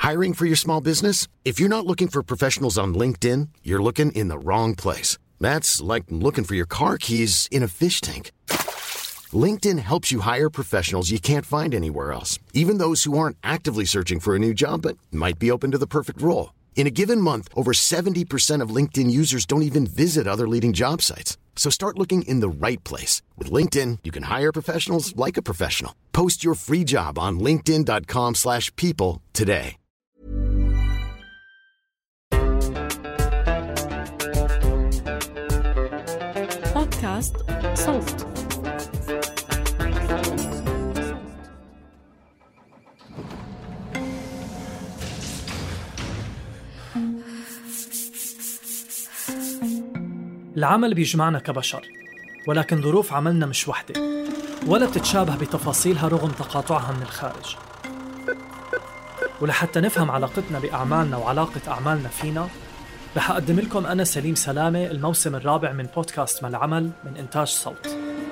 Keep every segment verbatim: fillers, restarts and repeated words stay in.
Hiring for your small business? If you're not looking for professionals on LinkedIn, you're looking in the wrong place. That's like looking for your car keys in a fish tank. LinkedIn helps you hire professionals you can't find anywhere else, even those who aren't actively searching for a new job but might be open to the perfect role. In a given month, over seventy percent of LinkedIn users don't even visit other leading job sites. So start looking in the right place. With LinkedIn, you can hire professionals like a professional. Post your free job on linkedin dot com slash people today. بودكاست صوت. العمل بيجمعنا كبشر، ولكن ظروف عملنا مش وحدة ولا بتتشابه بتفاصيلها رغم تقاطعها من الخارج. ولحتى نفهم علاقتنا بأعمالنا وعلاقة أعمالنا فينا، رح أقدم لكم أنا سليم سلامة الموسم الرابع من بودكاست ما العمل من إنتاج صوت.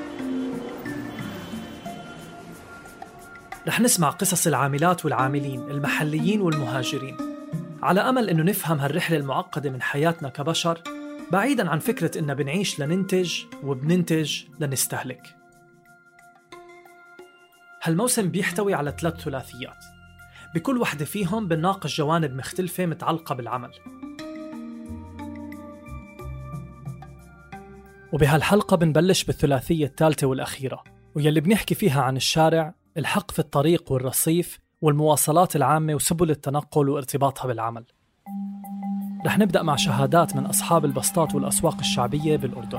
رح نسمع قصص العاملات والعاملين المحليين والمهاجرين، على أمل إنه نفهم هالرحلة المعقدة من حياتنا كبشر، بعيداً عن فكرة إننا بنعيش لننتج وبننتج لنستهلك. هالموسم بيحتوي على ثلاث ثلاثيات، بكل وحدة فيهم بنناقش جوانب مختلفة متعلقة بالعمل. وبهالحلقة بنبلش بالثلاثية الثالثة والأخيرة، ويلي بنحكي فيها عن الشارع، الحق في الطريق والرصيف، والمواصلات العامة وسبل التنقل وارتباطها بالعمل. رح نبدأ مع شهادات من أصحاب البسطات والأسواق الشعبية بالأردن.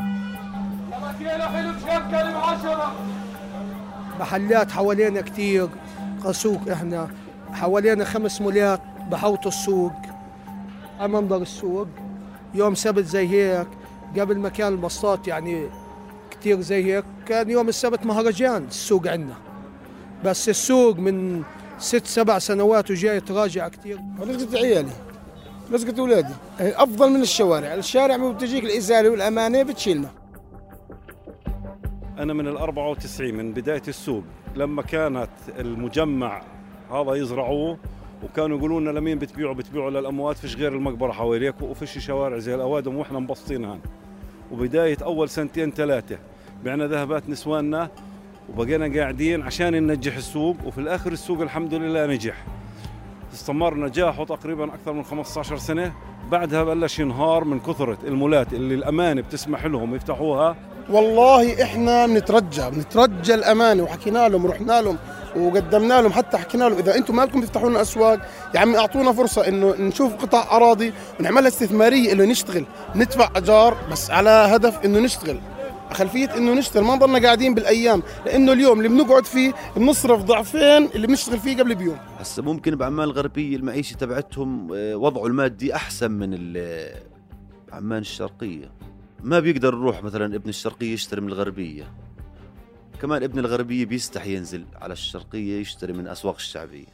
محلات حوالينا كتير، قسوق إحنا حوالينا خمس مولات بحوط السوق، أمنظر السوق. يوم سبت زي هيك، قبل ما كان البسطات يعني كتير زي هيك، كان يوم السبت مهرجان السوق عنا. بس السوق من ست سبع سنوات وجاي تراجع كتير. رزقة عيالي، رزقة أولادي أفضل من الشوارع. الشارع بتجيك الإزالة والأمانة بتشيلنا. أنا من الأربعة وتسعين، من بداية السوق لما كانت المجمع هذا يزرعوه، وكانوا يقولون لنا لمين بتبيعوا بتبيعوا للأموات، فيش غير المقبرة حواليك وفيش شوارع زي الأوادم وإحنا مبسطينها. وبداية أول سنتين ثلاثة بعنا ذهبات نسواننا وبقينا قاعدين عشان ننجح السوق، وفي الآخر السوق الحمد لله نجح، استمر نجاحه تقريبا أكثر من خمسة عشر سنة. بعدها بلش ينهار من كثرة المولات اللي الأمانة بتسمح لهم يفتحوها. والله إحنا بنترجى بنترجى الأمانة، وحكينا لهم ورحنا لهم وقدمنا لهم، حتى حكينا لهم إذا أنتم مالكم تفتحوا لنا أسواق يا عمي أعطونا فرصة إنه نشوف قطع أراضي ونعملها استثمارية، إنه نشتغل ندفع أجار بس على هدف إنه نشتغل، خلفية إنه نشتغل، ما نضلنا قاعدين بالأيام، لأنه اليوم اللي بنقعد فيه بنصرف ضعفين اللي بنشتغل فيه قبل بيوم. هسه ممكن بعمان الغربية المعيشة تبعتهم وضعه المادي أحسن من عمان الشرقية، ما بيقدر يروح مثلا ابن الشرقية يشتري من الغربية، كمان ابن الغربية بيستحي ينزل على الشرقية يشتري من أسواق الشعبية.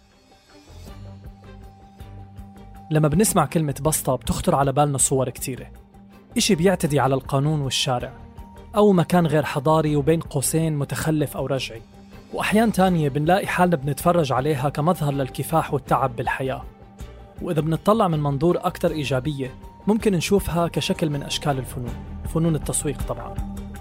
لما بنسمع كلمة بسطة بتخطر على بالنا صور كتيرة، إشي بيعتدي على القانون والشارع، أو مكان غير حضاري وبين قوسين متخلف أو رجعي، وأحيان تانية بنلاقي حالنا بنتفرج عليها كمظهر للكفاح والتعب بالحياة. وإذا بنطلع من منظور أكثر إيجابية، ممكن نشوفها كشكل من أشكال الفنون، فنون التسويق طبعاً.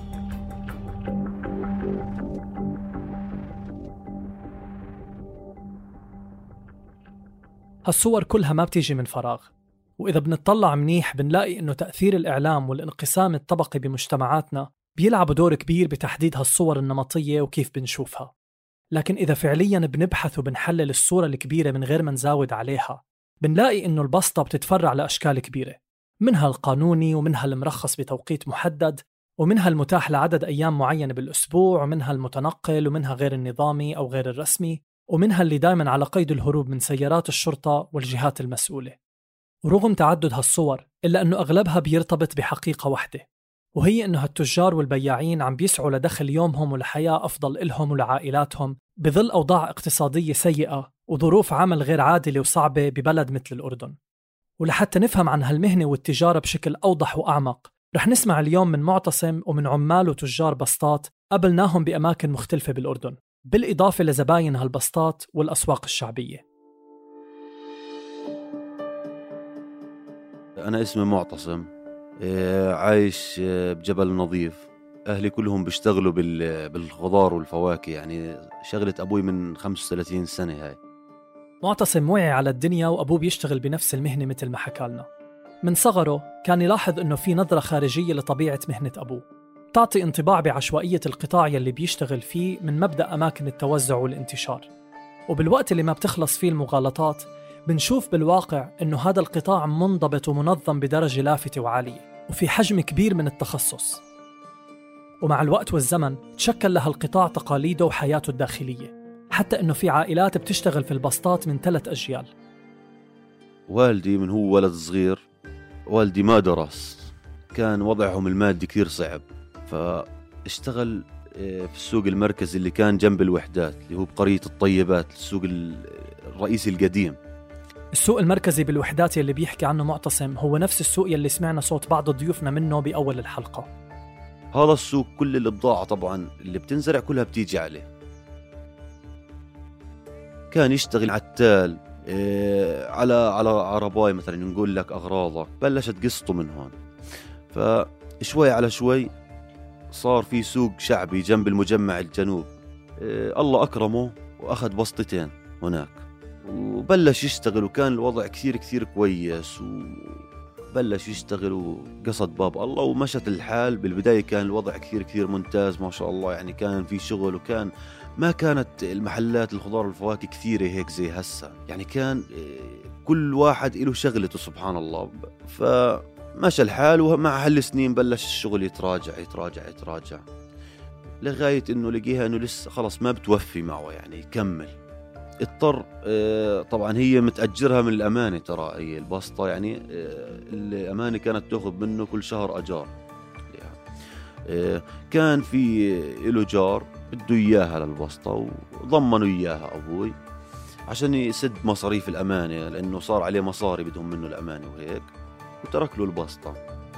هالصور كلها ما بتيجي من فراغ، وإذا بنطلع منيح بنلاقي إنه تأثير الإعلام والانقسام الطبقي بمجتمعاتنا بيلعبوا دور كبير بتحديد هالصور النمطية وكيف بنشوفها. لكن إذا فعلياً بنبحث وبنحلل الصورة الكبيرة من غير ما نزاود عليها، بنلاقي إنه البسطة بتتفرع لأشكال كبيرة، منها القانوني ومنها المرخص بتوقيت محدد ومنها المتاح لعدد أيام معينة بالأسبوع ومنها المتنقل ومنها غير النظامي أو غير الرسمي ومنها اللي دايماً على قيد الهروب من سيارات الشرطة والجهات المسؤولة. ورغم تعدد هالصور إلا أنه أغلبها بيرتبط بحقيقة واحدة، وهي أنه هالتجار والبياعين عم بيسعوا لدخل يومهم ولحياة أفضل إلهم ولعائلاتهم بظل أوضاع اقتصادية سيئة وظروف عمل غير عادلة وصعبة ببلد مثل الأردن. ولحتى نفهم عن هالمهنة والتجارة بشكل أوضح وأعمق، رح نسمع اليوم من معتصم ومن عمال وتجار بسطات قابلناهم بأماكن مختلفة بالأردن، بالإضافة لزباين هالبسطات والأسواق الشعبية. أنا اسمي معتصم، عايش بجبل نظيف. أهلي كلهم بيشتغلوا بالخضار والفواكه، يعني شغلة أبوي من خمسة وثلاثين سنة هاي. معتصم وعي على الدنيا وأبوه بيشتغل بنفس المهنة مثل ما حكالنا. من صغره كان يلاحظ أنه في نظرة خارجية لطبيعة مهنة أبوه تعطي انطباع بعشوائية القطاع يلي بيشتغل فيه من مبدأ أماكن التوزع والانتشار. وبالوقت اللي ما بتخلص فيه المغالطات بنشوف بالواقع أنه هذا القطاع منضبط ومنظم بدرجة لافتة وعالية وفي حجم كبير من التخصص. ومع الوقت والزمن تشكل لها القطاع تقاليده وحياته الداخلية، حتى أنه في عائلات بتشتغل في البسطات من ثلاث أجيال. والدي من هو ولد صغير، والدي ما درس، كان وضعهم المادي كثير صعب، فاشتغل في السوق المركزي اللي كان جنب الوحدات، اللي هو بقرية الطيبات، السوق الرئيسي القديم. السوق المركزي بالوحدات يلي بيحكي عنه معتصم هو نفس السوق يلي سمعنا صوت بعض ضيوفنا منه بأول الحلقة. هذا السوق كل البضاعة طبعا اللي بتنزرع كلها بتيجي عليه. كان يشتغل عتال إيه على على عرباي مثلا، نقول لك أغراضك، بلشت قسطه من هون. فشوي على شوي صار في سوق شعبي جنب المجمع الجنوب. إيه الله أكرمه وأخذ بسطتين هناك وبلش يشتغل، وكان الوضع كثير كثير كويس، وبلش يشتغل وقصد باب الله ومشت الحال. بالبداية كان الوضع كثير كثير ممتاز ما شاء الله، يعني كان في شغل، وكان ما كانت المحلات الخضار والفواكه كثيرة هيك زي هسا، يعني كان كل واحد له شغلته سبحان الله. فمشى الحال، ومع هالسنين بلش الشغل يتراجع يتراجع يتراجع لغاية انه لقيها انه لسه خلص ما بتوفي معه، يعني يكمل. اضطر طبعا هي متأجرها من الأمانة، ترى هي البسطة يعني الأمانة كانت تأخذ منه كل شهر أجار. كان في له جار بده إياها للبسطة، وضمنوا إياها أبوي عشان يسد مصاريف الأمانة، لأنه صار عليه مصاري بدهم منه الأمانة وهيك، وترك له البسطة.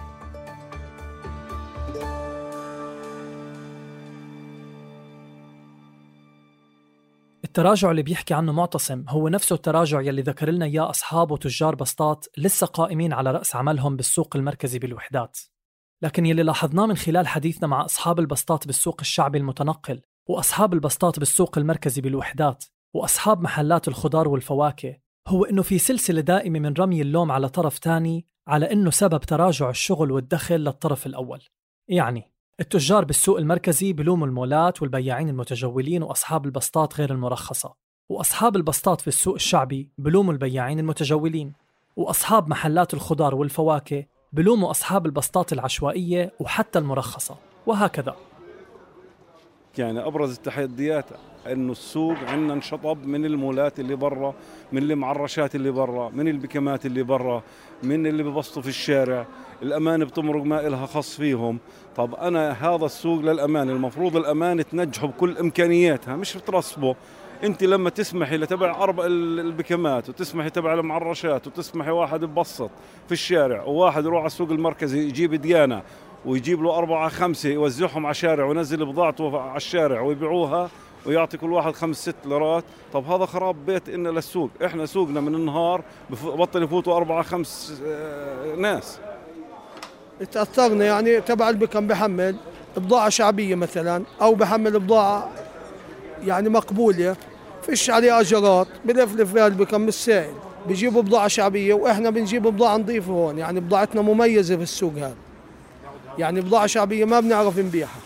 التراجع اللي بيحكي عنه معتصم هو نفسه التراجع يلي ذكر لنا إياه أصحاب وتجار بسطات لسه قائمين على رأس عملهم بالسوق المركزي بالوحدات. لكن يلي لاحظناه من خلال حديثنا مع أصحاب البسطات بالسوق الشعبي المتنقل، وأصحاب البسطات بالسوق المركزي بالوحدات، وأصحاب محلات الخضار والفواكه، هو إنه في سلسلة دائمة من رمي اللوم على طرف تاني على إنه سبب تراجع الشغل والدخل للطرف الأول. يعني التجار بالسوق المركزي بلوموا المولات والبياعين المتجولين وأصحاب البسطات غير المرخصة، وأصحاب البسطات في السوق الشعبي بلوموا البياعين المتجولين، وأصحاب محلات الخضار والفواكه بلوموا أصحاب البسطات العشوائية وحتى المرخصة، وهكذا. يعني أبرز التحديات إنه السوق عندنا انشطب من المولات اللي برا، من المعرشات اللي برا، من البكمات اللي برا، من اللي ببسطوا في الشارع. الأمانة بتمرق ما إلها خص فيهم. طب أنا هذا السوق للأمانة، المفروض الأمانة تنجحه بكل إمكانياتها، مش بترصبه. أنت لما تسمحي لتبع أربع البكمات، وتسمحي تبع المعرشات، وتسمحي واحد يبسط في الشارع، وواحد يروح على السوق المركزي يجيب ديانة ويجيب له أربعة خمسة يوزعهم على الشارع وينزل بضاعته على الشارع ويبيعوها ويعطي كل واحد خمس ست ليرات. طب هذا خراب بيت إن للسوق. إحنا سوقنا من النهار بطل يفوتوا أربعة خمس ناس. تأثرنا يعني تبع البكم بحمل بضاعة شعبية مثلا، أو بحمل بضاعة يعني مقبولة فيش عليه أجرات، بلفلف فيها البكم السائل، بيجيبوا بضاعة شعبية وإحنا بنجيب بضاعة نظيفة هون. يعني بضاعتنا مميزة في السوق هذا، يعني بضاعة شعبية ما بنعرف نبيعها.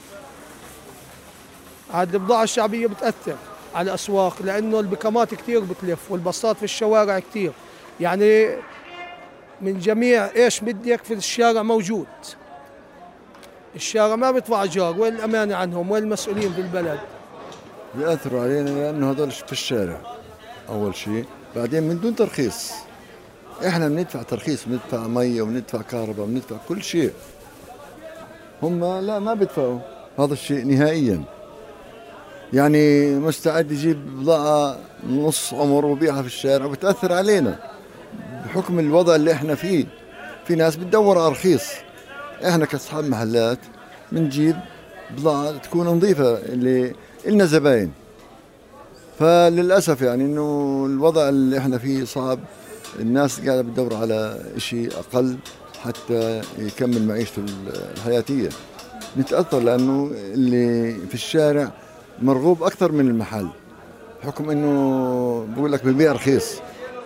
هذه البضاعة الشعبية بتأثر على الأسواق، لأنه البكمات كتير بتلف والبسطات في الشوارع كتير، يعني من جميع إيش بدك في الشارع موجود. الشارع ما بيدفع أجار، وين الأمانة عنهم؟ وين المسؤولين في البلد؟ بيأثروا علينا لأنه هذول في الشارع أول شيء، بعدين من دون ترخيص. إحنا بندفع ترخيص، بندفع مية وبندفع كهرباء وبندفع كل شيء، هم لا ما بيدفعوا هذا الشيء نهائيا. يعني مستعد يجيب بضاعة نص عمر وبيعها في الشارع، وبتأثر علينا بحكم الوضع اللي احنا فيه. في ناس بتدور أرخيص، احنا كأصحاب محلات بنجيب بضاعة تكون نظيفة اللي إلنا زباين. فللأسف يعني إنه الوضع اللي احنا فيه صعب، الناس قاعدة بتدور على شيء أقل حتى يكمل معيشته الحياتية. نتأثر لأنه اللي في الشارع مرغوب أكثر من المحل، حكم إنه بقول لك ببيع رخيص.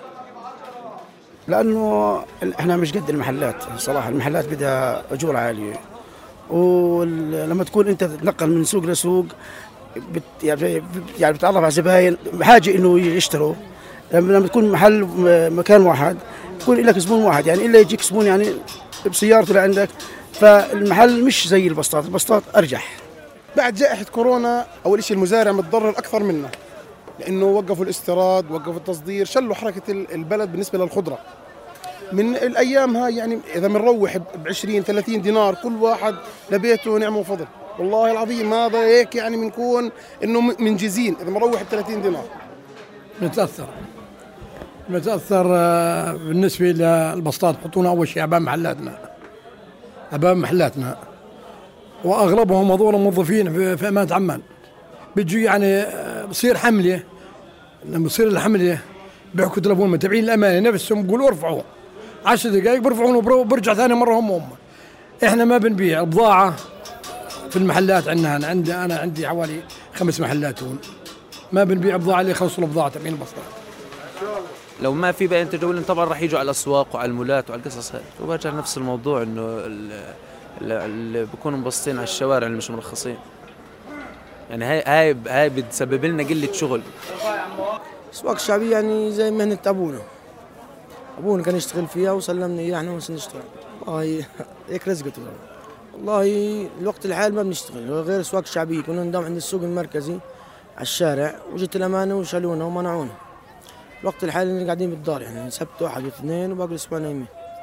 لأنه إحنا مش قد المحلات صراحة، المحلات بدها أجور عالية، ولما تكون أنت تتنقل من سوق لسوق بت يعني يعني بتعرف على زباين بحاجة إنه يشتروا. لما تكون محل مكان واحد تكون لك زبون واحد، يعني إلا يجيك زبون يعني بسيارته لعندك، فالمحل مش زي البسطات، البسطات أرجح. بعد جائحة كورونا أول شيء المزارع متضرر أكثر منا، لأنه وقفوا الاستيراد، وقفوا التصدير، شلوا حركة البلد بالنسبة للخضرة. من الأيام هاي يعني إذا بنروح بعشرين ثلاثين دينار كل واحد لبيته نعمة وفضل، والله العظيم هذا هيك يعني بنكون إنه منجزين إذا بنروح بثلاثين دينار. نتأثر نتأثر بالنسبة للبسطات. حطونا أول شيء أمام محلاتنا أمام محلاتنا وأغلبهم هذول موظفين في أمانة عمان. بيجوا يعني بصير حملة، لما بصير الحملة بيحكوا تلفون متابعين الأمانة نفسهم بيقولوا ارفعوا عشر دقائق برفعون وبرجع ثاني مرة هم هم. إحنا ما بنبيع بضاعة في المحلات عندنا. أنا عندي أنا عندي حوالي خمس محلات هون، ما بنبيع بضاعة اللي يخلصوا البضاعة تبعين البسطات. لو ما في بقى تجول طبعا راح يجوا على الأسواق وعلى المولات وعلى القصص هاي، وبرجع نفس الموضوع إنه اللي بيكونوا مبسطين على الشوارع اللي مش مرخصين، يعني هاي هاي هاي بتسبب لنا قلة شغل. الأسواق الشعبية يعني زي مهنة أبونا، أبونا كان يشتغل فيها وسلمنا إياه إحنا ونشتغل. والله هيك رزقته. والله الوقت الحالي ما بنشتغل غير الأسواق الشعبية، كنا نداوم عند السوق المركزي على الشارع وجت الأمانة وشالونا ومنعونا. الوقت الحالي اللي قاعدين بالدار يعني سبت واحد واثنين وباقي الأسبوع نايمين.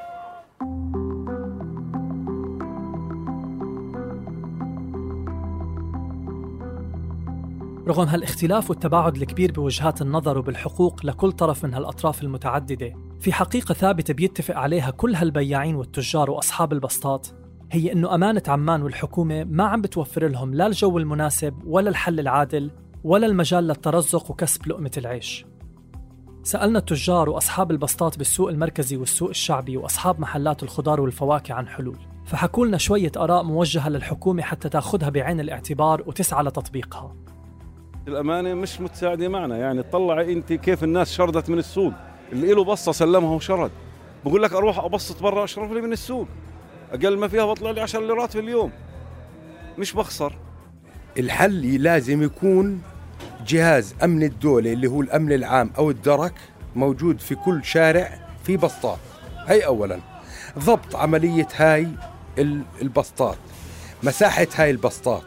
رغم هالاختلاف والتباعد الكبير بوجهات النظر وبالحقوق لكل طرف من هالأطراف المتعددة، في حقيقة ثابتة بيتفق عليها كل هالبياعين والتجار وأصحاب البسطات، هي إنه أمانة عمان والحكومة ما عم بتوفر لهم لا الجو المناسب ولا الحل العادل ولا المجال للترزق وكسب لقمة العيش. سألنا التجار وأصحاب البسطات بالسوق المركزي والسوق الشعبي وأصحاب محلات الخضار والفواكه عن حلول، فحكوا لنا شوية آراء موجهة للحكومة حتى تاخذها بعين الاعتبار وتسعى لتطبيقها. الأمانة مش متساعدة معنا، يعني تطلعي أنت كيف الناس شردت من السوق، اللي له بسطة سلمها وشرد، بقول لك أروح أبسط برا أشرف لي من السوق، أقل ما فيها بطلع لي عشر ليرات في اليوم، مش بخسر. الحل لازم يكون جهاز أمن الدولة اللي هو الأمن العام أو الدرك موجود في كل شارع في بسطات. هاي أولا ضبط عملية هاي البسطات، مساحة هاي البسطات،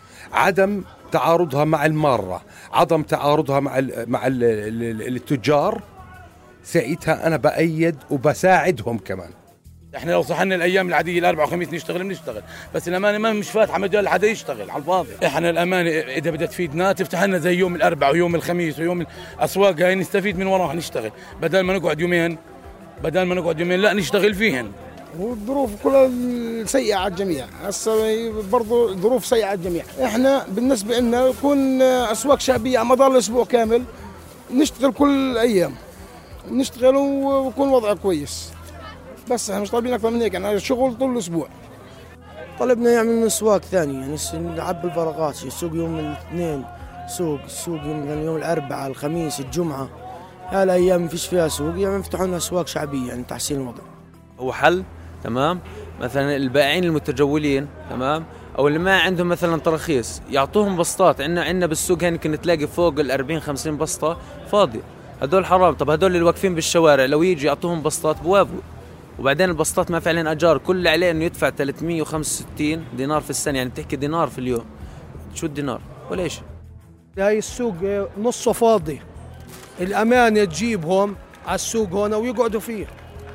عدم تعارضها مع المارة، عدم تعارضها مع ال مع ال التجار. ساعتها أنا بأيد وبساعدهم كمان. احنا لو صحنا الايام العاديه الاربعاء والخميس نشتغل بنشتغل، بس الامانه ما مش فاتحه مجال حدا يشتغل على الفاضي. احنا الامانه اذا بدها تفيدنا تفتح لنا زي يوم الاربعاء ويوم الخميس ويوم الاسواق هاي نستفيد من وراها نشتغل، بدل ما نقعد يومين بدل ما نقعد يومين لا نشتغل فيهن. والظروف كلها سيئه على الجميع، هسه برضه الظروف سيئه على الجميع. احنا بالنسبه لنا يكون اسواق شعبيه على مدار الاسبوع كامل نشتغل كل الايام نشتغل ويكون وضع كويس، بس احنا مش طالبين اكثر من هيك، يعني شغل طول الاسبوع. طلبنا يعمل اسواق ثانيه، يعني نعبي الفراغات، سوق يوم الاثنين سوق سوق يوم, يوم الاربعاء الخميس الجمعه، هالايام ما فيش فيها سوق، يعني يفتحوا لنا اسواق شعبيه يعني تحسين الوضع. هو حل تمام، مثلا البائعين المتجولين تمام او اللي ما عندهم مثلا تراخيص يعطوهم بسطات. عندنا عندنا بالسوق هنا يمكن تلاقي فوق ال أربعين خمسين بسطه فاضيه، هدول حرام. طب هدول اللي واقفين بالشوارع لو يجي يعطوهم بسطات بوافقوا. وبعدين البسطات ما فعلا اجار، كل اللي عليه انه يدفع ثلاثمية وخمسة وستين دينار في السنه، يعني بتحكي دينار في اليوم. شو الدينار ولا شيء؟ هاي السوق نصه فاضي، الامانه تجيبهم على السوق هون ويقعدوا فيه.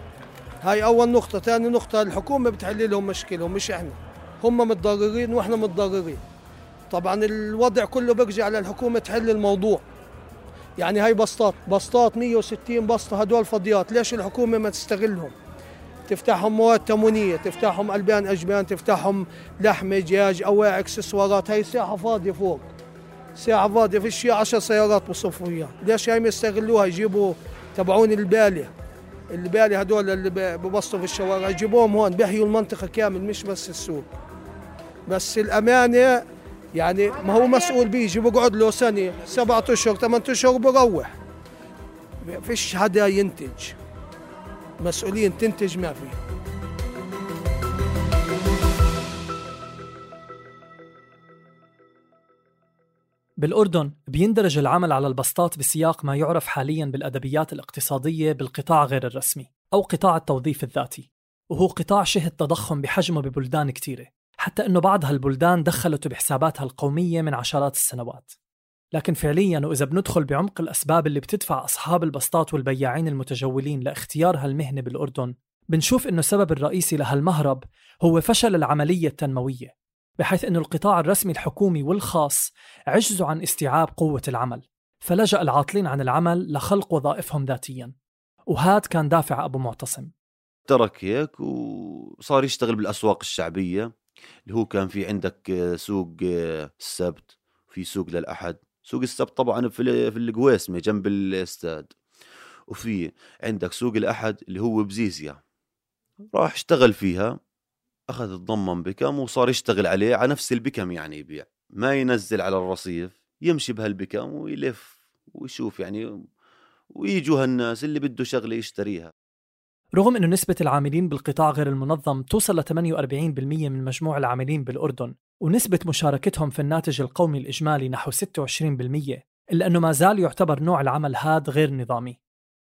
هاي اول نقطه. ثاني نقطه الحكومه بتحل لهم مشكلهم مش احنا، هم متضررين واحنا متضررين. طبعا الوضع كله بيرجع على الحكومه تحل الموضوع. يعني هاي بسطات بسطات مية وستين بسطه هدول فضيات، ليش الحكومه ما تستغلهم؟ تفتحهم مواد تموينيه، تفتحهم البان اجبان، تفتحهم لحمه دجاج اواعي اكسسوارات. هاي ساحه فاضيه فوق، ساحه فاضيه فيش عشر سيارات بصفوا فيها، ليش هاي ما يستغلوها يجيبوا تبعون الباليه؟ اللي بالي هدول اللي ببسطوا في الشوارع يجيبوهم هون بيحيوا المنطقة كامل مش بس السوق. بس الأمانة يعني ما هو مسؤول بيجي بقعد له سنة سبعة أشهر ثمانية أشهر بروح، فيش حدا ينتج. مسؤولين تنتج ما في. بالأردن بيندرج العمل على البسطات بسياق ما يعرف حالياً بالأدبيات الاقتصادية بالقطاع غير الرسمي أو قطاع التوظيف الذاتي، وهو قطاع شهد تضخم بحجمه ببلدان كتيرة، حتى أنه بعض هالبلدان دخلته بحساباتها القومية من عشرات السنوات. لكن فعلياً وإذا بندخل بعمق الأسباب اللي بتدفع أصحاب البسطات والبياعين المتجولين لاختيار هالمهنة بالأردن، بنشوف أنه السبب الرئيسي لهالمهرب هو فشل العملية التنموية، بحيث أنه القطاع الرسمي الحكومي والخاص عجزوا عن استيعاب قوة العمل، فلجأ العاطلين عن العمل لخلق وظائفهم ذاتياً. وهاد كان دافع أبو معتصم. ترك هيك وصار يشتغل بالأسواق الشعبية، اللي هو كان في عندك سوق السبت، في سوق للأحد. سوق السبت طبعاً في في القويسمة جنب الاستاد، وفي عندك سوق الأحد اللي هو بزيزيا. راح اشتغل فيها، أخذ الضمن بكم وصار يشتغل عليه على نفس البكم، يعني يبيع، ما ينزل على الرصيف، يمشي بهالبكم ويلف ويشوف يعني، ويجوا هالناس اللي بده شغلة يشتريها. رغم أنه نسبة العاملين بالقطاع غير المنظم توصل ل ثمانية وأربعين بالمئة من مجموع العاملين بالأردن، ونسبة مشاركتهم في الناتج القومي الإجمالي نحو ستة وعشرين بالمئة، إلا أنه ما زال يعتبر نوع العمل هاد غير نظامي.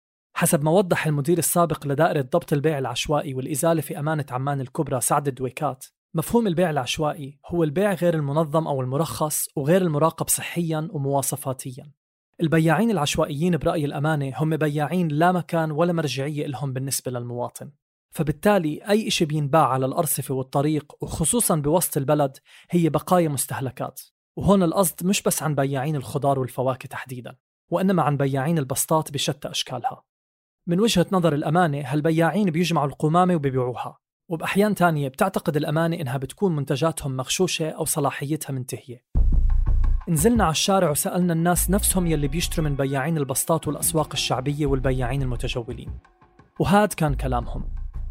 حسب ما وضح المدير السابق لدائرة ضبط البيع العشوائي والإزالة في أمانة عمان الكبرى سعد الدويكات، مفهوم البيع العشوائي هو البيع غير المنظم أو المرخص وغير المراقب صحياً ومواصفاتياً. البياعين العشوائيين برأي الأمانة هم بياعين لا مكان ولا مرجعية لهم بالنسبة للمواطن، فبالتالي أي إشي بينباع على الأرصفة والطريق وخصوصاً بوسط البلد هي بقايا مستهلكات. وهون القصد مش بس عن بياعين الخضار والفواكه تحديداً، وإنما عن بياعين البسطات بشتى أشكالها. من وجهة نظر الأمانة هالبياعين بيجمعوا القمامة وبيبيعوها، وبأحيان تانية بتعتقد الأمانة إنها بتكون منتجاتهم مغشوشة أو صلاحيتها منتهية. نزلنا على الشارع وسألنا الناس نفسهم يلي بيشتروا من بياعين البسطات والأسواق الشعبية والبياعين المتجولين، وهاد كان كلامهم.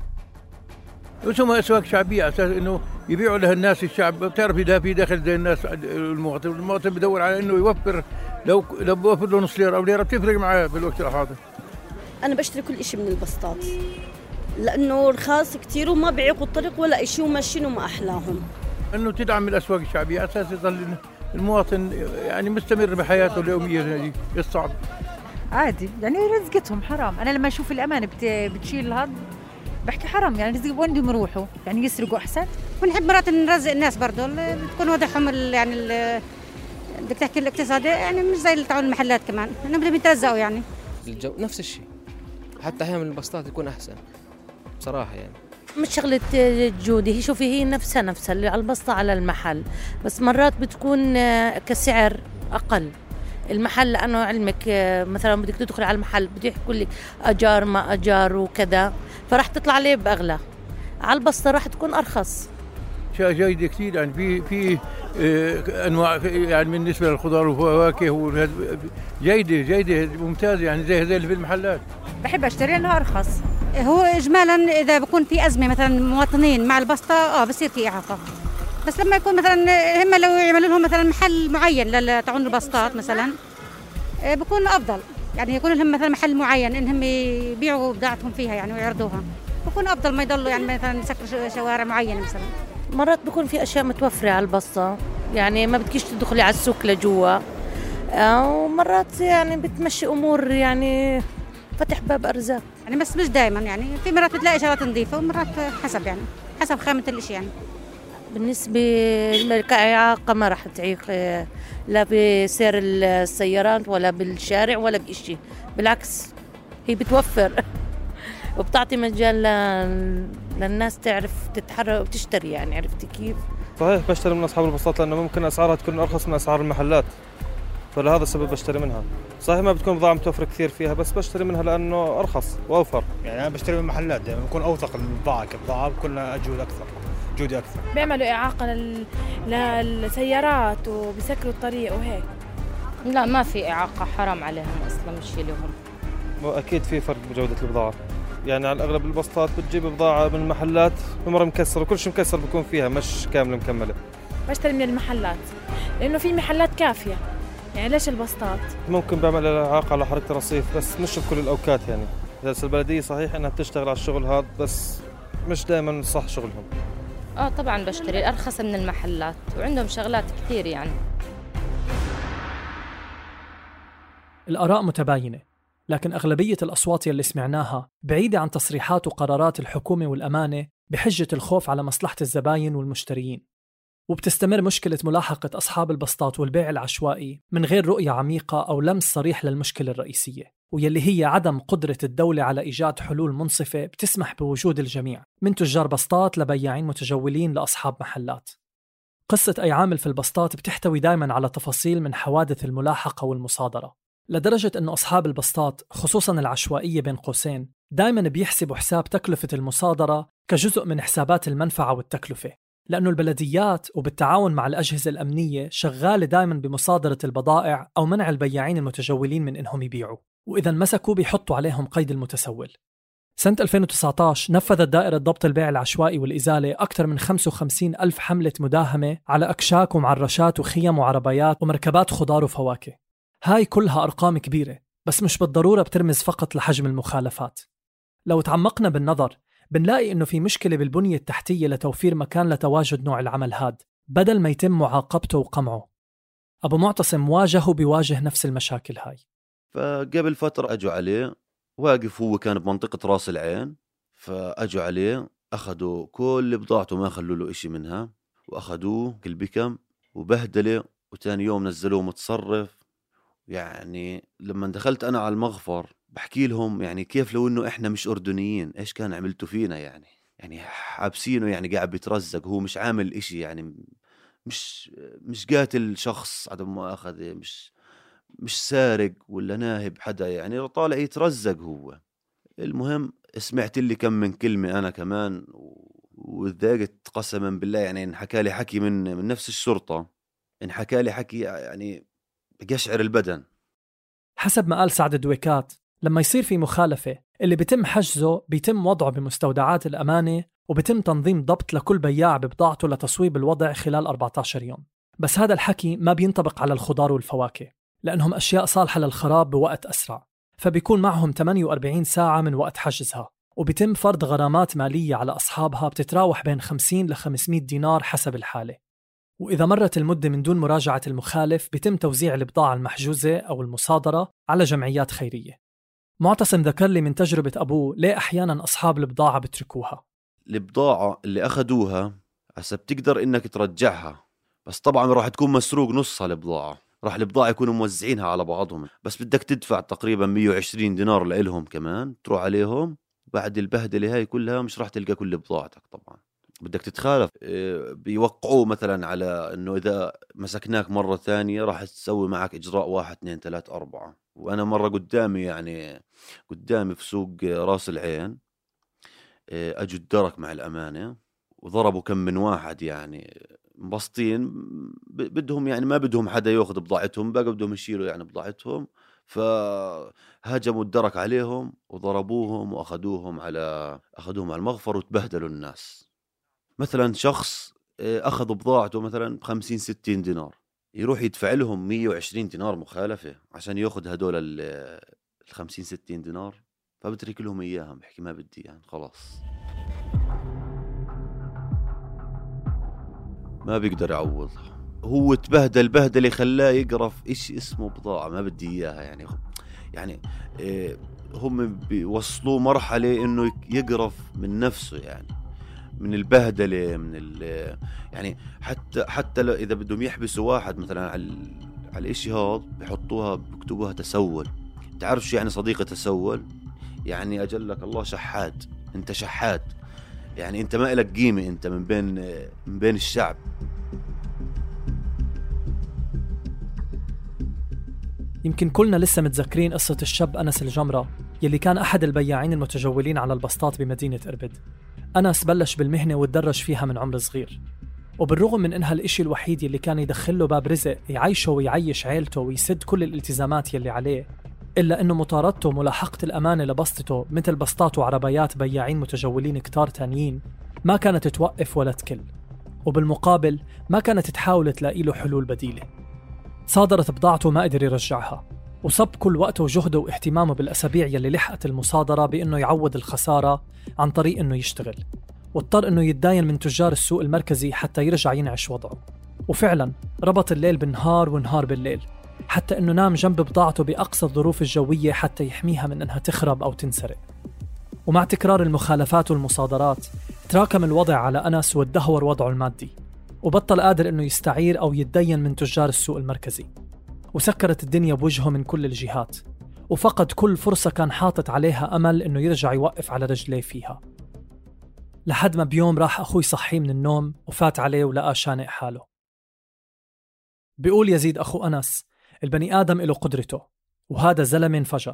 وسمى أسواق شعبية على أساس إنه يبيعوا لها الناس الشعب. بتعرف إذا في داخل زي الناس المواطن، المواطن بدور على إنه يوفر، لو لو بوفر له نص ليرة أو ليرة بتفرق معاه بالوقت الحاضر. أنا بشتري كل إشي من البسطات لأنه رخاص كتير وما بيعيقوا الطريق ولا إشي وماشيين وما أحلاهم. إنه تدعم الأسواق الشعبية على أساس يظل المواطن يعني مستمر بحياته اليومية. الصعب عادي يعني رزقتهم حرام. أنا لما أشوف الأمانة بتشيل هذا بحكي حرام، يعني رزق وين بدهم يروحوا؟ يعني يسرقوا أحسن. ونحب مرات نرزق الناس برضه بتكون وضعهم يعني بدك تحكي الاقتصادي يعني مش زي تعون المحلات كمان، إنهم بدهم يترزقوا يعني. الجو نفس الشيء، حتى أحيانا من البسطات يكون أحسن بصراحة. يعني مش شغلة الجودة، هي شوفي هي نفسها نفسها اللي على البسطة على المحل، بس مرات بتكون كسعر أقل. المحل لأنه علمك مثلا بدك تدخل على المحل بده يحكوا لك أجار ما أجار وكذا، فراح تطلع عليه بأغلى. على البسطة راح تكون أرخص. شيء جيد كثير، يعني في في انواع يعني بالنسبه للخضار والفواكه جيده جيده ممتازه، يعني زي زي اللي في المحلات. بحب اشتري لانه ارخص. هو اجمالا اذا بكون في ازمه مثلا مواطنين مع البسطه اه بصير في اعاقه، بس لما يكون مثلا هم لو يعملوا لهم مثلا محل معين لتعون البسطات مثلا بكون افضل، يعني يكون لهم مثلا محل معين انهم يبيعوا بضاعتهم فيها يعني ويعرضوها، بكون افضل ما يضلوا يعني مثلا يسكروا شوارع معينه. مثلا مرات بكون في أشياء متوفرة على البسطة، يعني ما بدكيش تدخلي على السوق لجوا، ومرات يعني بتمشي أمور يعني فتح باب أرزاق يعني، بس مش دائما يعني، في مرات بتلاقي شغلات نظيفة ومرات حسب يعني حسب خامة الإشي يعني. بالنسبة كإعاقة ما راح تعيق لا بسير السيارات ولا بالشارع ولا بإشي، بالعكس هي بتوفر وبتعطي مجال للناس تعرف تتحرك وتشتري، يعني عرفتي كيف؟ صحيح بشتري من أصحاب البسطات لأنه ممكن أسعارها تكون أرخص من أسعار المحلات، فلهذا السبب بشتري منها. صحيح ما بتكون بضاعة متوفرة كثير فيها، بس بشتري منها لأنه أرخص وأوفر. يعني أنا بشتري من محلات دائما بكون أوثق البضاعة، كبضاعة بكون أجود أكثر، جودة أكثر. بيعملوا إعاقة لل... للسيارات وبيسكروا الطريق وهيك. لا ما في إعاقة، حرام عليهم أصلا مش لهم. أكيد في فرق بجودة البضاعة. يعني على الأغلب البسطات بتجيب بضاعة من المحلات بمرة مكسرة، وكل شيء مكسر بيكون فيها مش كاملة مكملة. بشتري من المحلات لأنه في محلات كافية، يعني ليش البسطات؟ ممكن بعمل إعاقة على حركة الرصيف بس مش بكل الأوقات. يعني بس البلدية صحيح أنها بتشتغل على الشغل هذا بس مش دائما صح شغلهم. آه طبعا بشتري أرخص من المحلات وعندهم شغلات كثير يعني. الآراء متباينة، لكن أغلبية الأصوات يلي سمعناها بعيدة عن تصريحات وقرارات الحكومة والأمانة بحجة الخوف على مصلحة الزباين والمشترين. وبتستمر مشكلة ملاحقة أصحاب البسطات والبيع العشوائي من غير رؤية عميقة أو لمس صريح للمشكلة الرئيسية، ويلي هي عدم قدرة الدولة على إيجاد حلول منصفة بتسمح بوجود الجميع من تجار بسطات لبياعين متجولين لأصحاب محلات. قصة أي عامل في البسطات بتحتوي دايماً على تفاصيل من حوادث الملاحقة والمصادرة، لدرجة أنه أصحاب البسطات خصوصاً العشوائية بين قوسين دايماً بيحسبوا حساب تكلفة المصادرة كجزء من حسابات المنفعة والتكلفة، لأنه البلديات وبالتعاون مع الأجهزة الأمنية شغالة دايماً بمصادرة البضائع أو منع البياعين المتجولين من إنهم يبيعوا، وإذا مسكوا بيحطوا عليهم قيد المتسول. سنة ألفين وتسعة عشر نفذت دائرة ضبط البيع العشوائي والإزالة أكثر من خمسة وخمسين ألف حملة مداهمة على أكشاك ومعرشات وخيم وعربيات ومركبات خضار وفواكه. هاي كلها أرقام كبيرة بس مش بالضرورة بترمز فقط لحجم المخالفات. لو تعمقنا بالنظر بنلاقي إنه في مشكلة بالبنية التحتية لتوفير مكان لتواجد نوع العمل هاد بدل ما يتم معاقبته وقمعه. أبو معتصم واجهه بيواجه نفس المشاكل هاي. فقبل فترة أجوا عليه واقف، هو كان بمنطقة راس العين، فأجوا عليه أخذوا كل بضاعته ما خلوا له إشي منها وأخذوه كل بكم وبهدله، وتاني يوم نزلوه متصرف. يعني لما دخلت أنا على المغفر بحكي لهم يعني كيف لو إنه إحنا مش أردنيين إيش كان عملتوا فينا؟ يعني يعني حابسينه، يعني قاعد بيترزق، هو مش عامل إشي، يعني مش مش قاتل شخص عدم مؤاخذة، مش مش سارق ولا ناهب حدا، يعني طالع يترزق هو. المهم سمعت لي كم من كلمة أنا كمان وذاقت قسما بالله. يعني انحكى لي حكي من من نفس الشرطة، انحكى لي حكي يعني بقشعر البدن. حسب ما قال سعد الدويكات، لما يصير في مخالفة اللي بيتم حجزه بيتم وضعه بمستودعات الأمانة وبيتم تنظيم ضبط لكل بياع ببضاعته لتصويب الوضع خلال أربعة عشر يوم. بس هذا الحكي ما بينطبق على الخضار والفواكه لأنهم أشياء صالحة للخراب بوقت أسرع، فبيكون معهم ثمانية وأربعين ساعة من وقت حجزها، وبيتم فرض غرامات مالية على أصحابها بتتراوح بين خمسين لخمسمائة دينار حسب الحالة. وإذا مرت المدة من دون مراجعة المخالف بيتم توزيع البضاعة المحجوزة أو المصادرة على جمعيات خيرية. معتصم ذكر لي من تجربة أبوه ليه أحياناً أصحاب البضاعة بتركوها. البضاعة اللي أخدوها هسه بتقدر إنك ترجعها، بس طبعاً راح تكون مسروق نصها البضاعة، راح البضاعة يكونوا موزعينها على بعضهم، بس بدك تدفع تقريباً مية وعشرين دينار لإلهم كمان تروح عليهم. بعد البهدلة هاي كلها مش راح تلقى كل بضاعتك، طبعاً بدك تتخالف. بيوقعوا مثلاً على إنه إذا مسكناك مرة ثانية راح تسوي معك إجراء واحد اثنين ثلاث أربعة. وأنا مرة قدامي يعني قدامي في سوق راس العين أجوا الدرك مع الأمانة وضربوا كم من واحد، يعني مبسطين بدهم يعني ما بدهم حدا يأخذ بضاعتهم، بقى بدهم يشيلوا يعني بضاعتهم، فهاجموا الدرك عليهم وضربوهم وأخذوهم على أخذوهم على المغفر وتبهدلوا الناس. مثلا شخص أخذ بضاعته مثلا بخمسين ستين دينار يروح يدفع لهم مية وعشرين دينار مخالفة عشان يأخذ هدول الخمسين ستين دينار، فبترك لهم إياها بحكي ما بدي يعني خلاص ما بيقدر يعوضها. هو تبهدل بهدل خلاه يقرف إيش اسمه بضاعة ما بدي إياها. يعني يعني إيه هم بيوصلوا مرحلة إنه يقرف من نفسه، يعني من البهدلة من ال يعني حتى حتى إذا بدهم يحبسوا واحد مثلا على على الإشي هذا بيحطوها بكتبوها تسول. تعرف شو يعني صديقة تسول؟ يعني أجلك الله شحات، أنت شحات، يعني أنت ما إلك قيمة، أنت من بين من بين الشعب. يمكن كلنا لسه متذكرين قصة الشاب أنس الجمرة يلي كان أحد البياعين المتجولين على البسطات بمدينة إربد. أنس بلش بالمهنة وتدرج فيها من عمر صغير، وبالرغم من إنها الإشي الوحيد يلي كان يدخله باب رزق يعيشه ويعيش عيلته ويسد كل الالتزامات يلي عليه، إلا أنه مطاردته وملاحقة الأمانة لبسطته مثل بسطات وعربيات بياعين متجولين كتار تانيين ما كانت توقف ولا تكل، وبالمقابل ما كانت تحاول تلاقي له حلول بديلة. صادرت بضاعته ما قدر يرجعها، وصب كل وقته وجهده واهتمامه بالأسابيع يلي لحقت المصادرة بأنه يعوض الخسارة عن طريق أنه يشتغل، واضطر أنه يتداين من تجار السوق المركزي حتى يرجع ينعش وضعه. وفعلا ربط الليل بالنهار ونهار بالليل، حتى أنه نام جنب بضاعته بأقصى الظروف الجوية حتى يحميها من أنها تخرب أو تنسرق. ومع تكرار المخالفات والمصادرات تراكم الوضع على أنس وادهور وضعه المادي، وبطل قادر أنه يستعير أو يتدين من تجار السوق المركزي، وسكرت الدنيا بوجهه من كل الجهات، وفقد كل فرصة كان حاطط عليها أمل أنه يرجع يوقف على رجليه فيها. لحد ما بيوم راح أخوي صحيه من النوم وفات عليه ولقى شانق حاله. بيقول يزيد أخو أنس: البني آدم له قدرته، وهذا زلمة انفجر.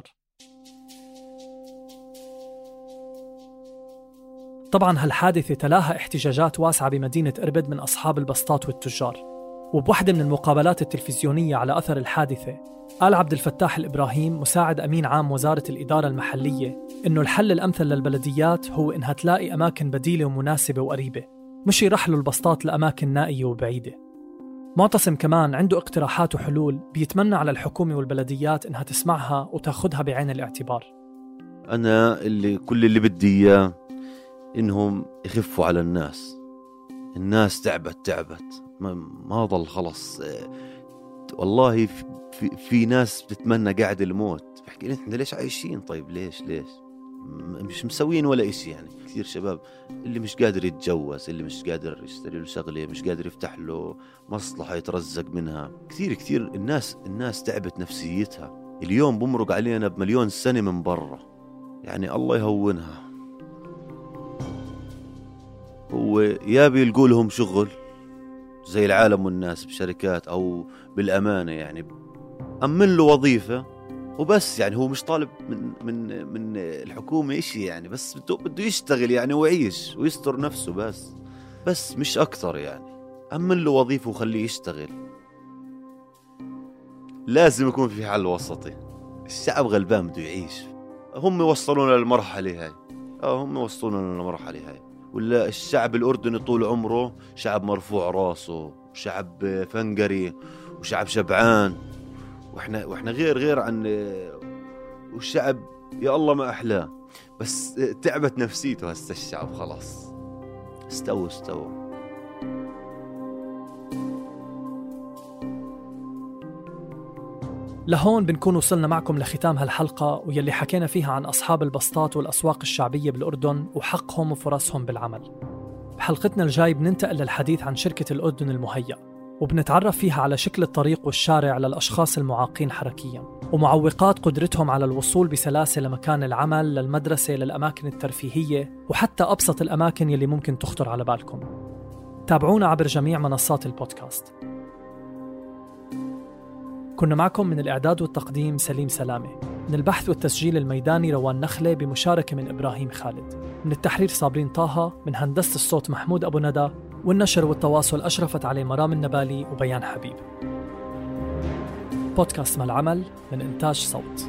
طبعا هالحادثة تلاها احتجاجات واسعة بمدينة إربد من أصحاب البسطات والتجار، وبوحدة من المقابلات التلفزيونية على أثر الحادثة قال عبد الفتاح الإبراهيم مساعد أمين عام وزارة الإدارة المحلية إنه الحل الأمثل للبلديات هو إنها تلاقي أماكن بديلة ومناسبة وقريبة، مش يرحلوا البسطات لأماكن نائية وبعيدة. معتصم كمان عنده اقتراحات وحلول بيتمنى على الحكومة والبلديات إنها تسمعها وتاخدها بعين الاعتبار. أنا اللي كل اللي بدي إياه إنهم يخفوا على الناس. الناس تعبت تعبت ما, ما ضل خلص. والله في, في ناس بتتمنى قاعد الموت. بحكي لي إحنا ليش عايشين؟ طيب ليش ليش مش مسوين ولا إشي؟ يعني كثير شباب اللي مش قادر يتجوز، اللي مش قادر يشتري له شغلة، مش قادر يفتح له مصلحة يترزق منها. كثير كثير الناس الناس تعبت نفسيتها. اليوم بمرق علينا بمليون سنة من برا، يعني الله يهونها. هو يا بيلقوا لهم شغل زي العالم والناس بشركات أو بالأمانة، يعني أمن له وظيفة وبس. يعني هو مش طالب من من من الحكومة إشي، يعني بس بده بده يشتغل يعني ويعيش ويستر نفسه بس بس مش أكتر. يعني أمن له وظيفة وخليه يشتغل. لازم يكون في حل وسطي. الشعب غلبان بده يعيش. هم وصلونا للمرحلة هاي. آه هم وصلونا للمرحلة هاي. ولا الشعب الأردني طول عمره شعب مرفوع راسه، شعب فنقري وشعب شبعان، واحنا واحنا غير غير عن والشعب يا الله ما أحلاه. بس تعبت نفسيته هسه الشعب، خلاص استوى استوى. لهون بنكون وصلنا معكم لختام هالحلقة، ويلي حكينا فيها عن أصحاب البسطات والأسواق الشعبية بالأردن وحقهم وفرصهم بالعمل. بحلقتنا الجاي بننتقل للحديث عن شركة الأردن المهيأ، وبنتعرف فيها على شكل الطريق والشارع للأشخاص المعاقين حركياً، ومعوقات قدرتهم على الوصول بسلاسة لمكان العمل، للمدرسة، للأماكن الترفيهية، وحتى أبسط الأماكن يلي ممكن تخطر على بالكم. تابعونا عبر جميع منصات البودكاست. كنا معكم من الإعداد والتقديم سليم سلامة، من البحث والتسجيل الميداني روان نخلة بمشاركة من إبراهيم خالد، من التحرير صابرين طه، من هندسة الصوت محمود أبو ندى، والنشر والتواصل أشرفت عليه مرام النبالي وبيان حبيب. بودكاست مع العمل من إنتاج صوت.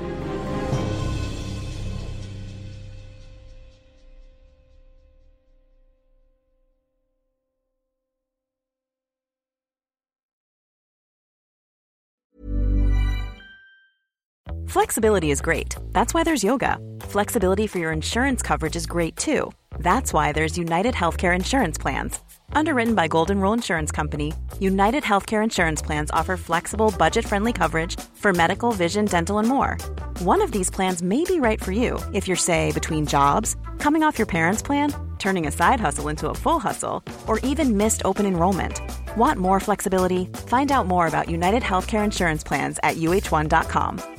Flexibility is great. That's why there's yoga. Flexibility for your insurance coverage is great too. That's why there's United Healthcare Insurance Plans. Underwritten by Golden Rule Insurance Company, United Healthcare Insurance Plans offer flexible, budget-friendly coverage for medical, vision, dental, and more. One of these plans may be right for you if you're, say, between jobs, coming off your parents' plan, turning a side hustle into a full hustle, or even missed open enrollment. Want more flexibility? Find out more about United Healthcare Insurance Plans at U H one dot com.